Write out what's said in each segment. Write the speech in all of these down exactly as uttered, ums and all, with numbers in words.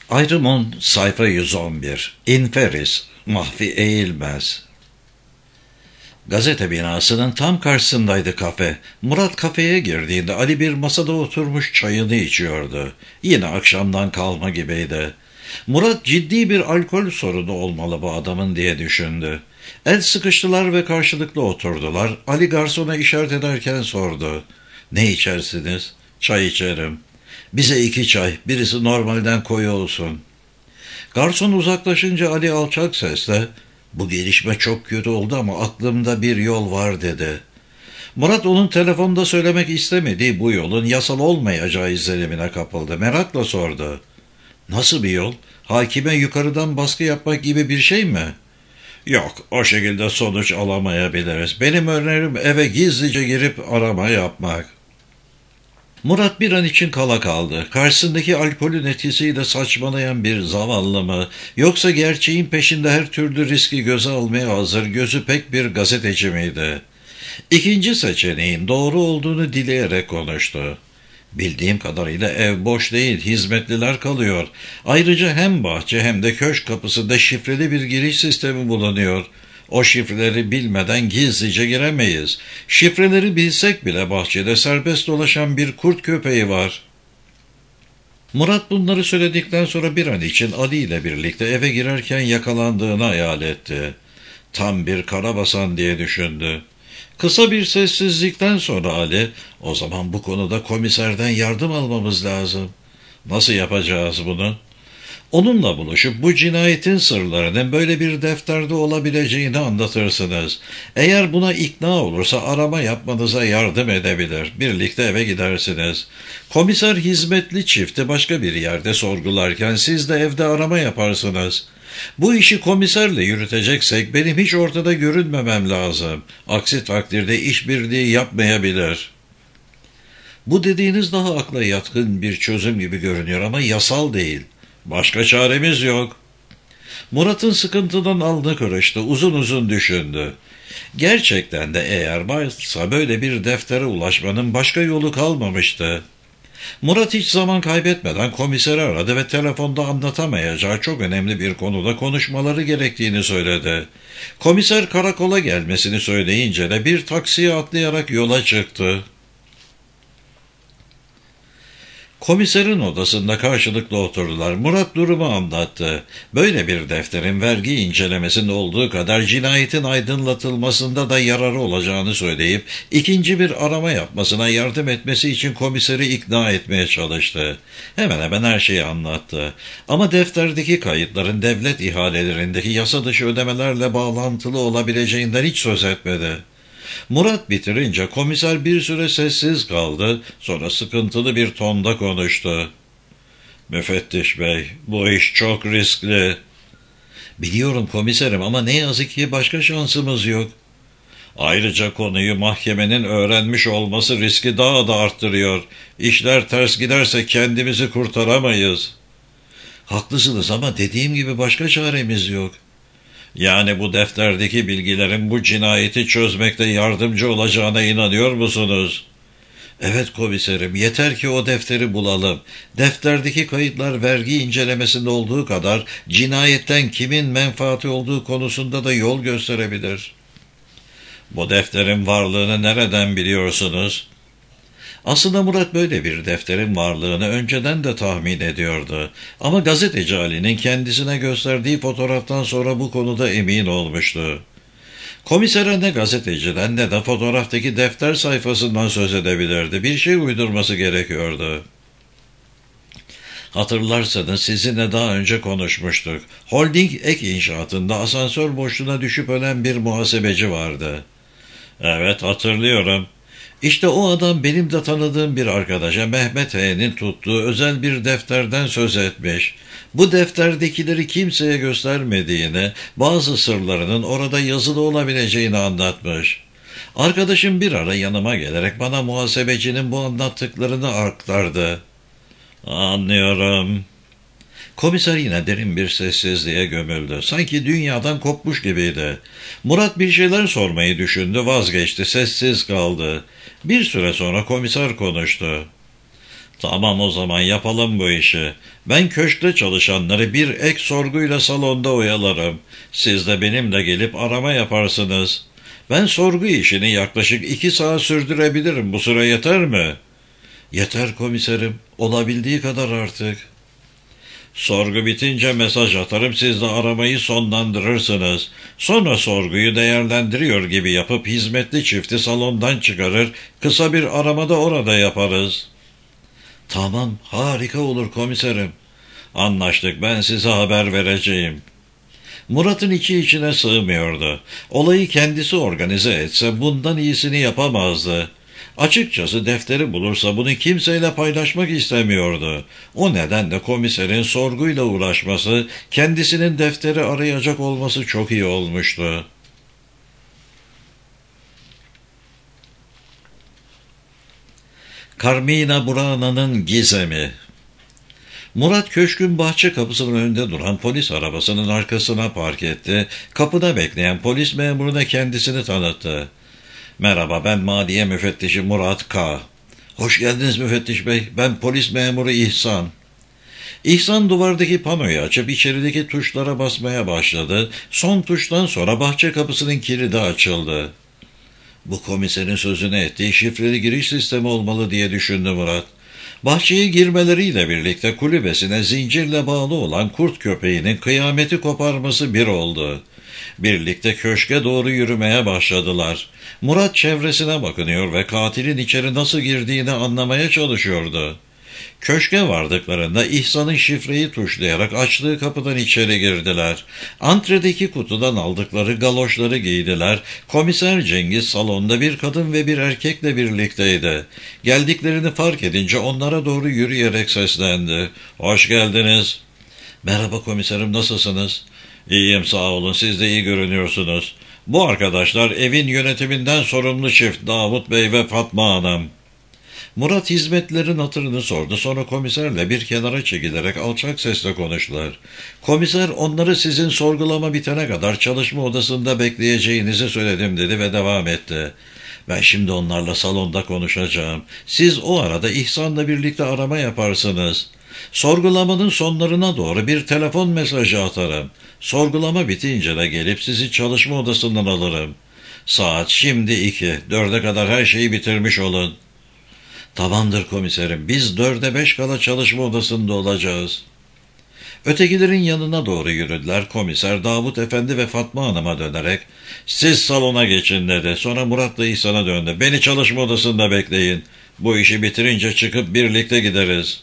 Ayrım on, sayfa yüz on bir. İnferis, Mahfi Eğilmez. Gazete binasının tam karşısındaydı kafe. Murat kafeye girdiğinde Ali bir masada oturmuş çayını içiyordu. Yine akşamdan kalma gibiydi. Murat ciddi bir alkol sorunu olmalı bu adamın diye düşündü. El sıkıştılar ve karşılıklı oturdular. Ali garsona işaret ederken sordu. Ne içersiniz? Çay içerim. Bize iki çay, birisi normalden koyu olsun. Garson uzaklaşınca Ali alçak sesle, bu gelişme çok kötü oldu ama aklımda bir yol var dedi. Murat onun telefonda söylemek istemediği bu yolun yasal olmayacağı izlenimine kapıldı. Merakla sordu. Nasıl bir yol? Hakime yukarıdan baskı yapmak gibi bir şey mi? Yok, o şekilde sonuç alamayabiliriz. Benim önerim eve gizlice girip arama yapmak. Murat bir an için kala kaldı. Karşısındaki alkolün etkisiyle saçmalayan bir zavallı mı, yoksa gerçeğin peşinde her türlü riski göze almaya hazır gözü pek bir gazeteci miydi? İkinci seçeneğin doğru olduğunu dileyerek konuştu. Bildiğim kadarıyla ev boş değil, hizmetliler kalıyor. Ayrıca hem bahçe hem de köşk kapısında şifreli bir giriş sistemi bulunuyor. O şifreleri bilmeden gizlice giremeyiz. Şifreleri bilsek bile bahçede serbest dolaşan bir kurt köpeği var. Murat bunları söyledikten sonra bir an için Ali ile birlikte eve girerken yakalandığını hayal etti. Tam bir karabasan diye düşündü. Kısa bir sessizlikten sonra Ali, o zaman bu konuda komiserden yardım almamız lazım. Nasıl yapacağız bunu? Onunla buluşup bu cinayetin sırlarının böyle bir defterde olabileceğini anlatırsınız. Eğer buna ikna olursa arama yapmanıza yardım edebilir. Birlikte eve gidersiniz. Komiser hizmetli çifti başka bir yerde sorgularken siz de evde arama yaparsınız. Bu işi komiserle yürüteceksek benim hiç ortada görünmemem lazım. Aksi takdirde işbirliği yapmayabilir. Bu dediğiniz daha akla yatkın bir çözüm gibi görünüyor ama yasal değil. Başka çaremiz yok. Murat'ın sıkıntıdan alnı kırıştı, uzun uzun düşündü. Gerçekten de eğer varsa böyle bir deftere ulaşmanın başka yolu kalmamıştı. Murat hiç zaman kaybetmeden komiseri aradı ve telefonda anlatamayacağı çok önemli bir konuda konuşmaları gerektiğini söyledi. Komiser karakola gelmesini söyleyince de bir taksiye atlayarak yola çıktı. Komiserin odasında karşılıklı oturdular. Murat durumu anlattı. Böyle bir defterin vergi incelemesinde olduğu kadar cinayetin aydınlatılmasında da yararı olacağını söyleyip ikinci bir arama yapmasına yardım etmesi için komiseri ikna etmeye çalıştı. Hemen hemen her şeyi anlattı. Ama defterdeki kayıtların devlet ihalelerindeki yasa dışı ödemelerle bağlantılı olabileceğinden hiç söz etmedi. Murat bitirince komiser bir süre sessiz kaldı, sonra sıkıntılı bir tonda konuştu. Müfettiş bey, bu iş çok riskli. Biliyorum komiserim ama ne yazık ki başka şansımız yok. Ayrıca konuyu mahkemenin öğrenmiş olması riski daha da arttırıyor. İşler ters giderse kendimizi kurtaramayız. Haklısınız ama dediğim gibi başka çaremiz yok. Yani bu defterdeki bilgilerin bu cinayeti çözmekte yardımcı olacağına inanıyor musunuz? Evet komiserim, yeter ki o defteri bulalım. Defterdeki kayıtlar vergi incelemesinde olduğu kadar cinayetten kimin menfaati olduğu konusunda da yol gösterebilir. Bu defterin varlığını nereden biliyorsunuz? Aslında Murat böyle bir defterin varlığını önceden de tahmin ediyordu. Ama gazeteci Ali'nin kendisine gösterdiği fotoğraftan sonra bu konuda emin olmuştu. Komisere ne gazeteciden ne de fotoğraftaki defter sayfasından söz edebilirdi. Bir şey uydurması gerekiyordu. Hatırlarsanız sizinle daha önce konuşmuştuk. Holding ek inşaatında asansör boşluğuna düşüp ölen bir muhasebeci vardı. Evet, hatırlıyorum. İşte o adam benim de tanıdığım bir arkadaşa Mehmet H'nin tuttuğu özel bir defterden söz etmiş. Bu defterdekileri kimseye göstermediğini, bazı sırlarının orada yazılı olabileceğini anlatmış. Arkadaşım bir ara yanıma gelerek bana muhasebecinin bu anlattıklarını aktardı. Anlıyorum. Komiser yine derin bir sessizliğe gömüldü. Sanki dünyadan kopmuş gibiydi. Murat bir şeyler sormayı düşündü, vazgeçti, sessiz kaldı. Bir süre sonra komiser konuştu. Tamam, o zaman yapalım bu işi. Ben köşkte çalışanları bir ek sorguyla salonda oyalarım. Siz de benimle gelip arama yaparsınız. Ben sorgu işini yaklaşık iki saat sürdürebilirim. Bu süre yeter mi? Yeter komiserim. Olabildiği kadar artık. Sorgu bitince mesaj atarım, siz de aramayı sonlandırırsınız. Sonra sorguyu değerlendiriyor gibi yapıp hizmetli çifti salondan çıkarır, kısa bir aramada orada yaparız. Tamam, harika olur komiserim. Anlaştık, ben size haber vereceğim. Murat'ın içi içine sığmıyordu. Olayı kendisi organize etse bundan iyisini yapamazdı. Açıkçası defteri bulursa bunu kimseyle paylaşmak istemiyordu. O nedenle komiserin sorguyla uğraşması, kendisinin defteri arayacak olması çok iyi olmuştu. Carmina Burana'nın gizemi. Murat köşkün bahçe kapısının önünde duran polis arabasının arkasına park etti. Kapıda bekleyen polis memuruna kendisini tanıttı. Merhaba, ben Maliye Müfettişi Murat K. Hoş geldiniz müfettiş bey, ben polis memuru İhsan. İhsan duvardaki panoyu açıp içerideki tuşlara basmaya başladı. Son tuştan sonra bahçe kapısının kilidi açıldı. Bu komiserin sözünü ettiği şifreli giriş sistemi olmalı diye düşündü Murat. Bahçeye girmeleriyle birlikte kulübesine zincirle bağlı olan kurt köpeğinin kıyameti koparması bir oldu. Birlikte köşke doğru yürümeye başladılar. Murat çevresine bakınıyor ve katilin içeri nasıl girdiğini anlamaya çalışıyordu. Köşke vardıklarında İhsan'ın şifreyi tuşlayarak açtığı kapıdan içeri girdiler. Antredeki kutudan aldıkları galoşları giydiler. Komiser Cengiz salonda bir kadın ve bir erkekle birlikteydi. Geldiklerini fark edince onlara doğru yürüyerek seslendi. Hoş geldiniz. Merhaba komiserim, nasılsınız? İyiyim, sağ olun, siz de iyi görünüyorsunuz. Bu arkadaşlar evin yönetiminden sorumlu çift Davut Bey ve Fatma Hanım. Murat hizmetlerin hatırını sordu. Sonra komiserle bir kenara çekilerek alçak sesle konuştular. Komiser, onları sizin sorgulama bitene kadar çalışma odasında bekleyeceğinizi söyledim dedi ve devam etti. Ben şimdi onlarla salonda konuşacağım. Siz o arada İhsan'la birlikte arama yaparsınız. Sorgulamanın sonlarına doğru bir telefon mesajı atarım. Sorgulama bitince de gelip sizi çalışma odasından alırım. Saat şimdi iki. Dörde kadar her şeyi bitirmiş olun. Tamamdır komiserim, biz dörde beş kala çalışma odasında olacağız. Ötekilerin yanına doğru yürüdüler. Komiser Davut Efendi ve Fatma Hanım'a dönerek siz salona geçin dedi. Sonra Murat'la İhsan'a döndü. Beni çalışma odasında bekleyin. Bu işi bitirince çıkıp birlikte gideriz.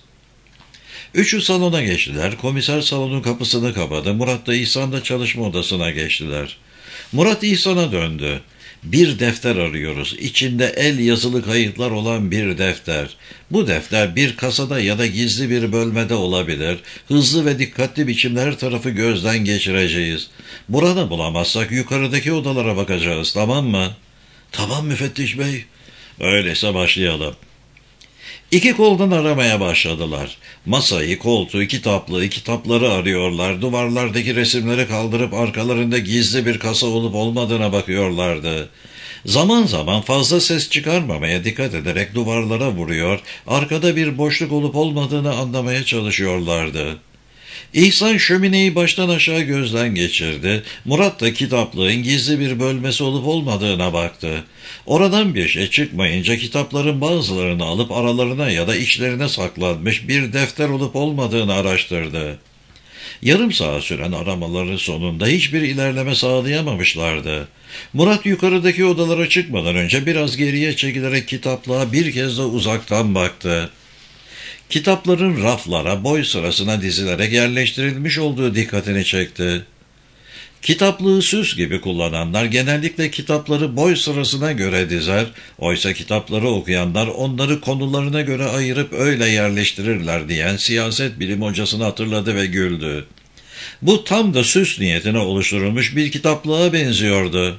Üçü salona geçtiler. Komiser salonun kapısını kapadı. Murat da İhsan da çalışma odasına geçtiler. Murat İhsan'a döndü. Bir defter arıyoruz. İçinde el yazılı kayıtlar olan bir defter. Bu defter bir kasada ya da gizli bir bölmede olabilir. Hızlı ve dikkatli biçimde her tarafı gözden geçireceğiz. Burada bulamazsak yukarıdaki odalara bakacağız, tamam mı? Tamam müfettiş bey. Öyleyse başlayalım. İki koldan aramaya başladılar. Masayı, koltuğu, kitaplığı, kitapları arıyorlar. Duvarlardaki resimleri kaldırıp arkalarında gizli bir kasa olup olmadığına bakıyorlardı. Zaman zaman fazla ses çıkarmamaya dikkat ederek duvarlara vuruyor, arkada bir boşluk olup olmadığını anlamaya çalışıyorlardı. İhsan şömineyi baştan aşağı gözden geçirdi. Murat da kitaplığın gizli bir bölmesi olup olmadığına baktı. Oradan bir şey çıkmayınca kitapların bazılarını alıp aralarına ya da içlerine saklanmış bir defter olup olmadığını araştırdı. Yarım saat süren aramaların sonunda hiçbir ilerleme sağlayamamışlardı. Murat yukarıdaki odalara çıkmadan önce biraz geriye çekilerek kitaplığa bir kez de uzaktan baktı. Kitapların raflara, boy sırasına dizilerek yerleştirilmiş olduğu dikkatini çekti. Kitaplığı süs gibi kullananlar genellikle kitapları boy sırasına göre dizer, oysa kitapları okuyanlar onları konularına göre ayırıp öyle yerleştirirler diyen siyaset bilim hocasını hatırladı ve güldü. Bu tam da süs niyetine oluşturulmuş bir kitaplığa benziyordu.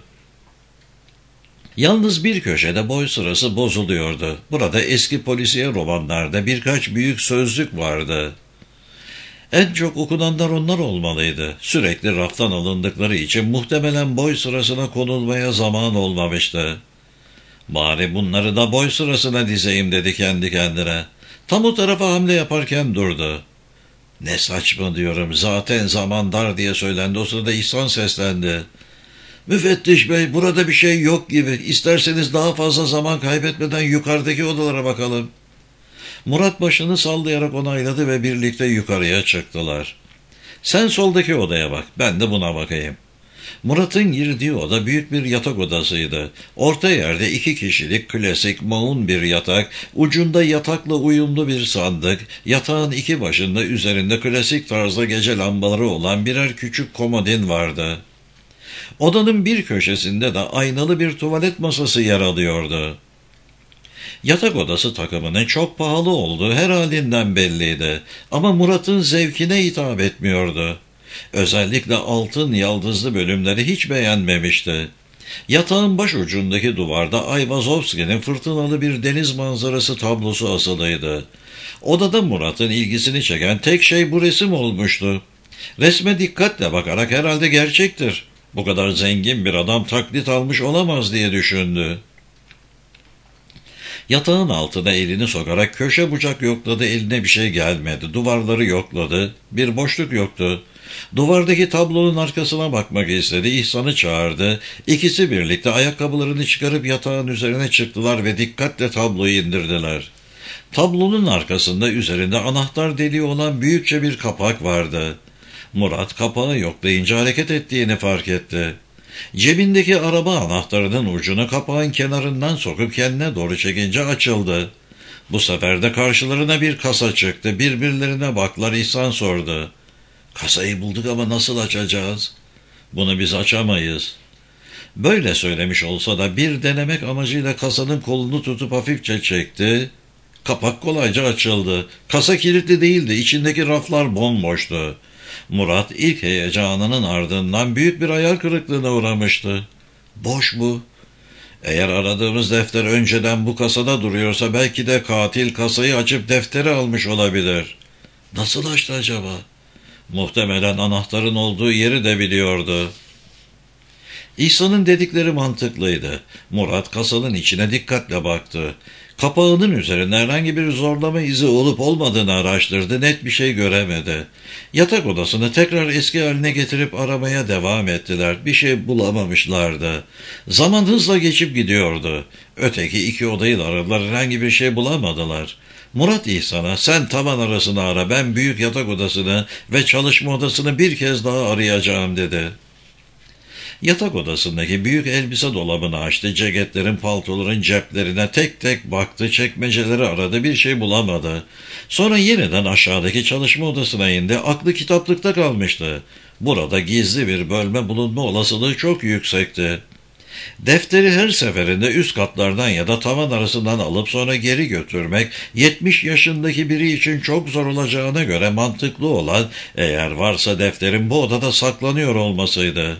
Yalnız bir köşede boy sırası bozuluyordu. Burada eski polisiye romanlarda birkaç büyük sözlük vardı. En çok okunanlar onlar olmalıydı. Sürekli raftan alındıkları için muhtemelen boy sırasına konulmaya zaman olmamıştı. Bari bunları da boy sırasına dizeyim dedi kendi kendine. Tam o tarafa hamle yaparken durdu. Ne saçma diyorum, zaten zaman dar diye söylendi. O sırada İhsan seslendi. Müfettiş bey, burada bir şey yok gibi. İsterseniz daha fazla zaman kaybetmeden yukarıdaki odalara bakalım. Murat başını sallayarak onayladı ve birlikte yukarıya çıktılar. Sen soldaki odaya bak, ben de buna bakayım. Murat'ın girdiği oda büyük bir yatak odasıydı. Orta yerde iki kişilik klasik maun bir yatak, ucunda yatakla uyumlu bir sandık, yatağın iki başında üzerinde klasik tarzda gece lambaları olan birer küçük komodin vardı. Odanın bir köşesinde de aynalı bir tuvalet masası yer alıyordu. Yatak odası takımının çok pahalı olduğu her halinden belliydi ama Murat'ın zevkine hitap etmiyordu. Özellikle altın yaldızlı bölümleri hiç beğenmemişti. Yatağın baş ucundaki duvarda Ayvazovski'nin fırtınalı bir deniz manzarası tablosu asılıydı. Odada Murat'ın ilgisini çeken tek şey bu resim olmuştu. Resme dikkatle bakarak herhalde gerçektir, bu kadar zengin bir adam taklit almış olamaz diye düşündü. Yatağın altına elini sokarak köşe bucak yokladı, eline bir şey gelmedi. Duvarları yokladı, bir boşluk yoktu. Duvardaki tablonun arkasına bakmak istedi, İhsan'ı çağırdı. İkisi birlikte ayakkabılarını çıkarıp yatağın üzerine çıktılar ve dikkatle tabloyu indirdiler. Tablonun arkasında üzerinde anahtar deliği olan büyükçe bir kapak vardı. Murat kapağı yoklayınca hareket ettiğini fark etti. Cebindeki araba anahtarının ucunu kapağın kenarından sokup kendine doğru çekince açıldı. Bu sefer de karşılarına bir kasa çıktı. Birbirlerine baktılar. İhsan sordu. Kasayı bulduk ama nasıl açacağız? Bunu biz açamayız. Böyle söylemiş olsa da bir denemek amacıyla kasanın kolunu tutup hafifçe çekti. Kapak kolayca açıldı. Kasa kilitli değildi. İçindeki raflar bomboştu. Murat ilk heyecanının ardından büyük bir hayal kırıklığına uğramıştı. Boş bu. Eğer aradığımız defter önceden bu kasada duruyorsa belki de katil kasayı açıp defteri almış olabilir. Nasıl açtı acaba? Muhtemelen anahtarın olduğu yeri de biliyordu. İhsan'ın dedikleri mantıklıydı. Murat kasanın içine dikkatle baktı. Kapağının üzerinde herhangi bir zorlama izi olup olmadığını araştırdı, net bir şey göremedi. Yatak odasını tekrar eski haline getirip aramaya devam ettiler. Bir şey bulamamışlardı. Zaman hızla geçip gidiyordu. Öteki iki odayı da aradılar, herhangi bir şey bulamadılar. Murat İhsan'a sen tavan arasını ara, ben büyük yatak odasını ve çalışma odasını bir kez daha arayacağım dedi. Yatak odasındaki büyük elbise dolabını açtı, ceketlerin, paltoların ceplerine tek tek baktı, çekmeceleri aradı, bir şey bulamadı. Sonra yeniden aşağıdaki çalışma odasına indi, aklı kitaplıkta kalmıştı. Burada gizli bir bölme bulunma olasılığı çok yüksekti. Defteri her seferinde üst katlardan ya da tavan arasından alıp sonra geri götürmek, yetmiş yaşındaki biri için çok zor olacağına göre mantıklı olan, eğer varsa defterin bu odada saklanıyor olmasıydı.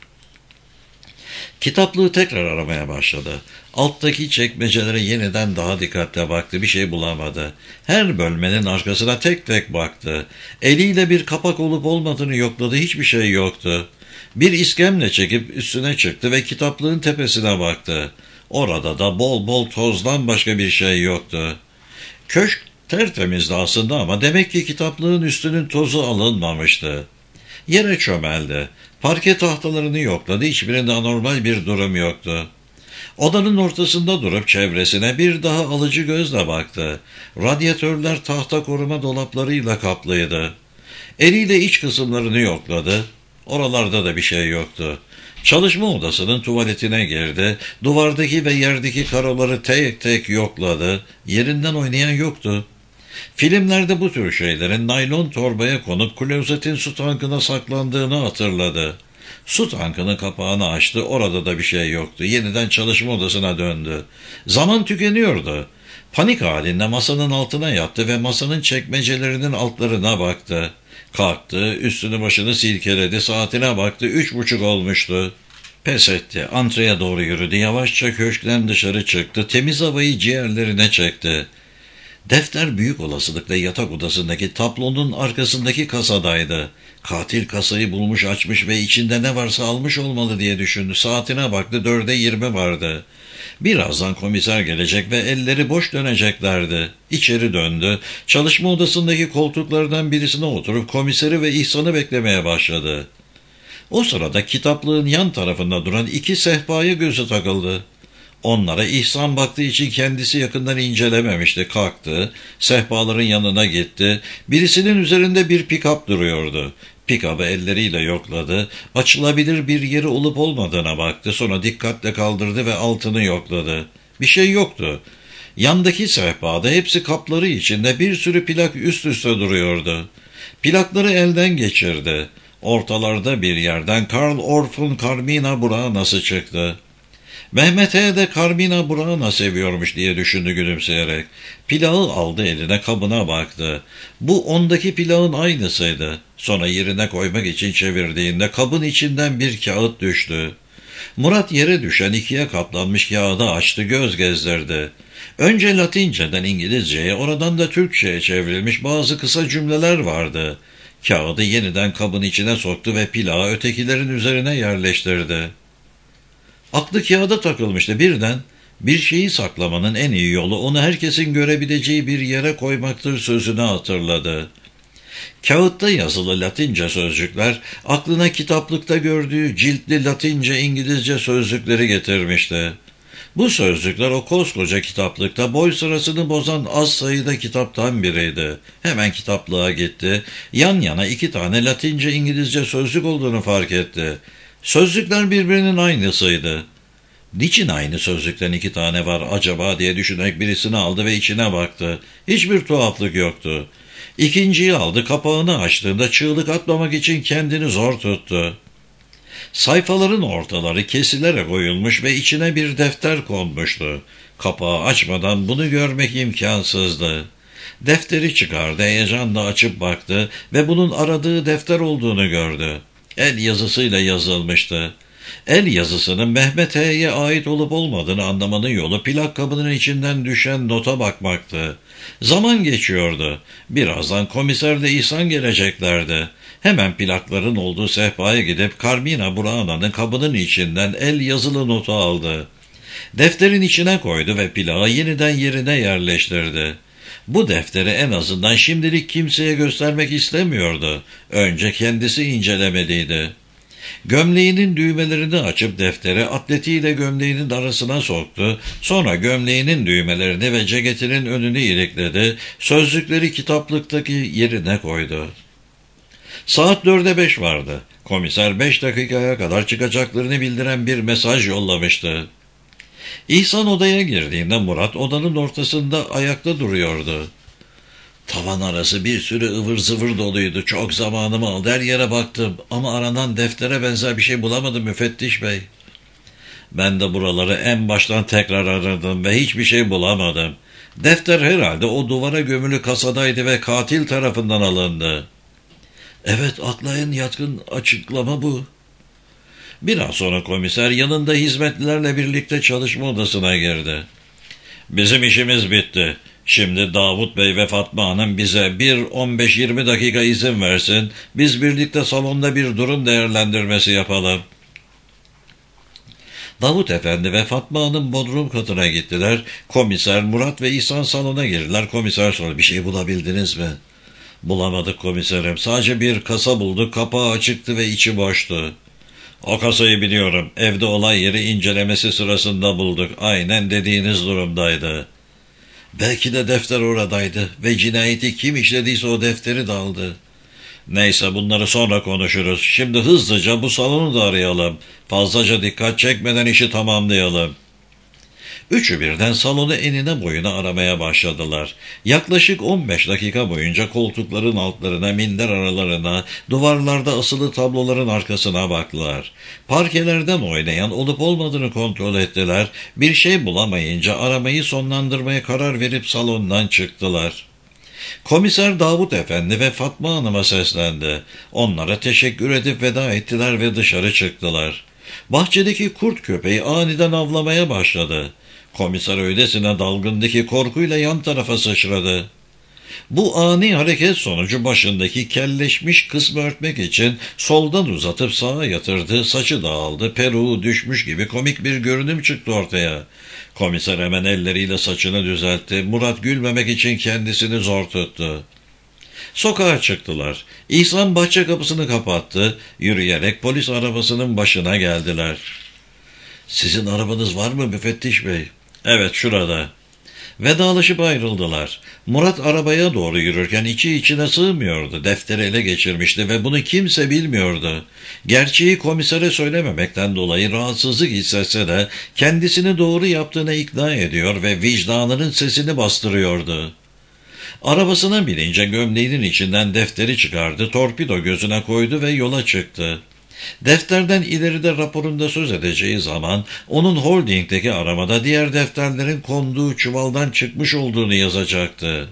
Kitaplığı tekrar aramaya başladı. Alttaki çekmecelere yeniden daha dikkatle baktı, bir şey bulamadı. Her bölmenin arkasına tek tek baktı. Eliyle bir kapak olup olmadığını yokladı, hiçbir şey yoktu. Bir iskemle çekip üstüne çıktı ve kitaplığın tepesine baktı. Orada da bol bol tozdan başka bir şey yoktu. Köşk tertemizdi aslında ama demek ki kitaplığın üstünün tozu alınmamıştı. Yere çömeldi. Parke tahtalarını yokladı, hiçbirinde anormal bir durum yoktu. Odanın ortasında durup çevresine bir daha alıcı gözle baktı. Radyatörler tahta koruma dolaplarıyla kaplıydı. Eliyle iç kısımlarını yokladı. Oralarda da bir şey yoktu. Çalışma odasının tuvaletine girdi. Duvardaki ve yerdeki karoları tek tek yokladı. Yerinden oynayan yoktu. Filmlerde bu tür şeylerin naylon torbaya konup klozetin su tankına saklandığını hatırladı. Su tankının kapağını açtı, orada da bir şey yoktu. Yeniden çalışma odasına döndü. Zaman tükeniyordu. Panik halinde masanın altına yattı ve masanın çekmecelerinin altlarına baktı. Kalktı, üstünü başını silkeledi, saatine baktı, üç buçuk olmuştu. Pes etti, antreye doğru yürüdü, yavaşça köşkten dışarı çıktı, temiz havayı ciğerlerine çekti. Defter büyük olasılıkla yatak odasındaki tablonun arkasındaki kasadaydı. Katil kasayı bulmuş, açmış ve içinde ne varsa almış olmalı diye düşündü. Saatine baktı, dörde yirmi vardı. Birazdan komiser gelecek ve elleri boş döneceklerdi. İçeri döndü. Çalışma odasındaki koltuklardan birisine oturup komiseri ve İhsan'ı beklemeye başladı. O sırada kitaplığın yan tarafında duran iki sehpaya gözü takıldı. Onlara İhsan baktığı için kendisi yakından incelememişti. Kalktı, sehpaların yanına gitti. Birisinin üzerinde bir pikap duruyordu. Pikabı elleriyle yokladı. Açılabilir bir yeri olup olmadığına baktı. Sonra dikkatle kaldırdı ve altını yokladı. Bir şey yoktu. Yandaki sehpada hepsi kapları içinde bir sürü plak üst üste duruyordu. Plakları elden geçirdi. Ortalarda bir yerden Karl Orff'un Carmina Burana'sı çıktı. Mehmet E. de Carmina Burana seviyormuş diye düşündü gülümseyerek. Plağı aldı eline, kabına baktı. Bu ondaki plağın aynısıydı. Sonra yerine koymak için çevirdiğinde kabın içinden bir kağıt düştü. Murat yere düşen ikiye katlanmış kağıdı açtı, göz gezdirdi. Önce Latinceden İngilizceye, oradan da Türkçe'ye çevrilmiş bazı kısa cümleler vardı. Kağıdı yeniden kabın içine soktu ve plağı ötekilerin üzerine yerleştirdi. Aklı kağıda takılmıştı. Birden bir şeyi saklamanın en iyi yolu onu herkesin görebileceği bir yere koymaktır sözünü hatırladı. Kağıtta yazılı Latince sözcükler aklına kitaplıkta gördüğü ciltli Latince İngilizce sözcükleri getirmişti. Bu sözcükler o koskoca kitaplıkta boy sırasını bozan az sayıda kitaptan biriydi. Hemen kitaplığa gitti. Yan yana iki tane Latince İngilizce sözcük olduğunu fark etti. Sözcükler birbirinin aynısıydı. Niçin aynı sözcükten iki tane var acaba diye düşünerek birisini aldı ve içine baktı. Hiçbir tuhaflık yoktu. İkinciyi aldı, kapağını açtığında çığlık atmamak için kendini zor tuttu. Sayfaların ortaları kesilerek oyulmuş ve içine bir defter konmuştu. Kapağı açmadan bunu görmek imkansızdı. Defteri çıkardı, heyecanla açıp baktı ve bunun aradığı defter olduğunu gördü. El yazısıyla yazılmıştı. El yazısının Mehmet H'ye ait olup olmadığını anlamanın yolu plak kabının içinden düşen nota bakmaktı. Zaman geçiyordu. Birazdan komiserle İhsan geleceklerdi. Hemen plakların olduğu sehpaya gidip Carmina Burana'nın kabının içinden el yazılı notu aldı. Defterin içine koydu ve plağı yeniden yerine yerleştirdi. Bu defteri en azından şimdilik kimseye göstermek istemiyordu. Önce kendisi incelemeliydi. Gömleğinin düğmelerini açıp defteri atletiyle gömleğinin arasına soktu. Sonra gömleğinin düğmelerini ve ceketinin önünü ilikledi. Sözlükleri kitaplıktaki yerine koydu. Saat dörde beş vardı. Komiser beş dakikaya kadar çıkacaklarını bildiren bir mesaj yollamıştı. İhsan odaya girdiğinde Murat odanın ortasında ayakta duruyordu. Tavan arası bir sürü ıvır zıvır doluydu. Çok zamanımı aldı. Her yere baktım ama aranan deftere benzer bir şey bulamadım müfettiş bey. Ben de buraları en baştan tekrar aradım ve hiçbir şey bulamadım. Defter herhalde o duvara gömülü kasadaydı ve katil tarafından alındı. Evet, akla en yatkın açıklama bu. Biraz sonra komiser yanında hizmetlilerle birlikte çalışma odasına girdi. Bizim işimiz bitti. Şimdi Davut Bey ve Fatma Hanım bize bir on beş yirmi dakika izin versin. Biz birlikte salonda bir durum değerlendirmesi yapalım. Davut Efendi ve Fatma Hanım bodrum katına gittiler. Komiser, Murat ve İhsan salona girdiler. Komiser sordu, bir şey bulabildiniz mi? Bulamadık komiserim. Sadece bir kasa bulduk. Kapağı açıktı ve içi boştu. O kasayı biliyorum. Evde olay yeri incelemesi sırasında bulduk. Aynen dediğiniz durumdaydı. Belki de defter oradaydı ve cinayeti kim işlediyse o defteri de aldı. Neyse, bunları sonra konuşuruz. Şimdi hızlıca bu salonu da arayalım. Fazlaca dikkat çekmeden işi tamamlayalım. Üçü birden salonu enine boyuna aramaya başladılar. Yaklaşık on beş dakika boyunca koltukların altlarına, minder aralarına, duvarlarda asılı tabloların arkasına baktılar. Parkelerden oynayan olup olmadığını kontrol ettiler. Bir şey bulamayınca aramayı sonlandırmaya karar verip salondan çıktılar. Komiser Davut Efendi ve Fatma Hanım'a seslendi. Onlara teşekkür edip veda ettiler ve dışarı çıktılar. Bahçedeki kurt köpeği aniden avlamaya başladı. Komiser öylesine dalgındı ki korkuyla yan tarafa sıçradı. Bu ani hareket sonucu başındaki kelleşmiş kısmı örtmek için soldan uzatıp sağa yatırdı, saçı dağıldı, peruğu düşmüş gibi komik bir görünüm çıktı ortaya. Komiser hemen elleriyle saçını düzeltti. Murat gülmemek için kendisini zor tuttu. Sokağa çıktılar. İhsan bahçe kapısını kapattı. Yürüyerek polis arabasının başına geldiler. "Sizin arabanız var mı müfettiş bey?" "Evet, şurada." Vedalaşıp ayrıldılar. Murat arabaya doğru yürürken içi içine sığmıyordu. Defteri ele geçirmişti ve bunu kimse bilmiyordu. Gerçeği komisere söylememekten dolayı rahatsızlık hissetse de kendisini doğru yaptığına ikna ediyor ve vicdanının sesini bastırıyordu. Arabasına binince gömleğinin içinden defteri çıkardı, torpido gözüne koydu ve yola çıktı. Defterden ileride raporunda söz edeceği zaman onun holdingdeki aramada diğer defterlerin konduğu çuvaldan çıkmış olduğunu yazacaktı.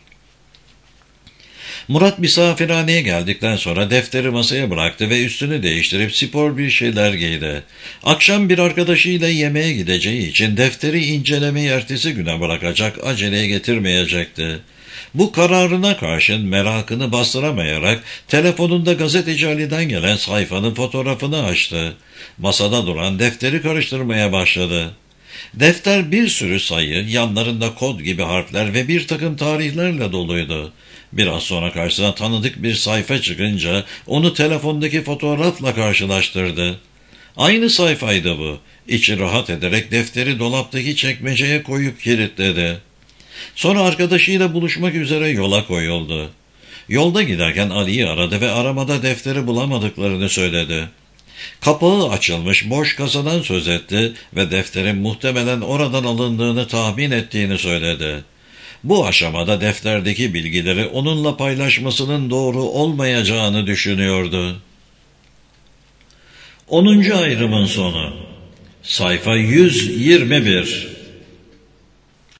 Murat misafirhaneye geldikten sonra defteri masaya bıraktı ve üstünü değiştirip spor bir şeyler giydi. Akşam bir arkadaşıyla yemeğe gideceği için defteri incelemeyi ertesi güne bırakacak, aceleye getirmeyecekti. Bu kararına karşın merakını bastıramayarak telefonunda gazeteci Ali'den gelen sayfanın fotoğrafını açtı. Masada duran defteri karıştırmaya başladı. Defter bir sürü sayı, yanlarında kod gibi harfler ve bir takım tarihlerle doluydu. Biraz sonra karşısına tanıdık bir sayfa çıkınca onu telefondaki fotoğrafla karşılaştırdı. Aynı sayfaydı bu. İçi rahat ederek defteri dolaptaki çekmeceye koyup kilitledi. Sonra arkadaşıyla buluşmak üzere yola koyuldu. Yolda giderken Ali'yi aradı ve aramada defteri bulamadıklarını söyledi. Kapağı açılmış boş kasadan söz etti ve defterin muhtemelen oradan alındığını tahmin ettiğini söyledi. Bu aşamada defterdeki bilgileri onunla paylaşmasının doğru olmayacağını düşünüyordu. onuncu ayrımın sonu. Sayfa yüz yirmi bir.